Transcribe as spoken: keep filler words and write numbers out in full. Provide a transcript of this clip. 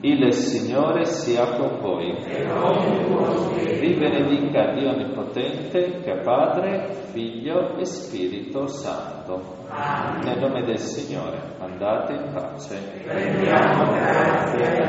Il Signore sia con voi. Vi benedica Dio Onnipotente, che è Padre, Figlio e Spirito Santo. Amen. Nel nome del Signore, andate in pace. Rendiamo grazie.